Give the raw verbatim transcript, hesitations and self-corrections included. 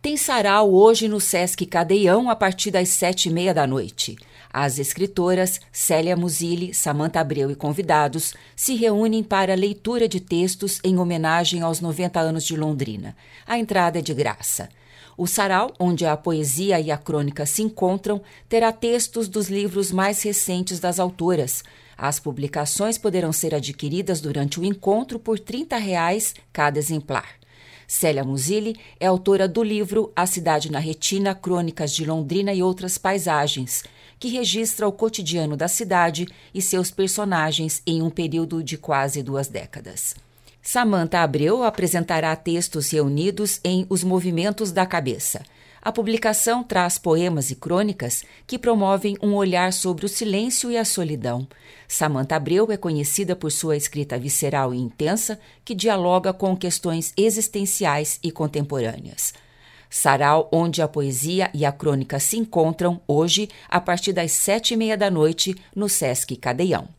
Tem sarau hoje no Sesc Cadeião a partir das sete e meia da noite. As escritoras Célia Musilli, Samantha Abreu e convidados se reúnem para leitura de textos em homenagem aos noventa anos de Londrina. A entrada é de graça. O sarau, onde a poesia e a crônica se encontram, terá textos dos livros mais recentes das autoras. As publicações poderão ser adquiridas durante o encontro por trinta reais cada exemplar. Célia Musilli é autora do livro A Cidade na Retina, Crônicas de Londrina e Outras Paisagens, que registra o cotidiano da cidade e seus personagens em um período de quase duas décadas. Samantha Abreu apresentará textos reunidos em Os Movimentos da Cabeça. A publicação traz poemas e crônicas que promovem um olhar sobre o silêncio e a solidão. Samantha Abreu é conhecida por sua escrita visceral e intensa, que dialoga com questões existenciais e contemporâneas. Sarau, onde a poesia e a crônica se encontram, hoje, a partir das sete e meia da noite, no Sesc Cadeião.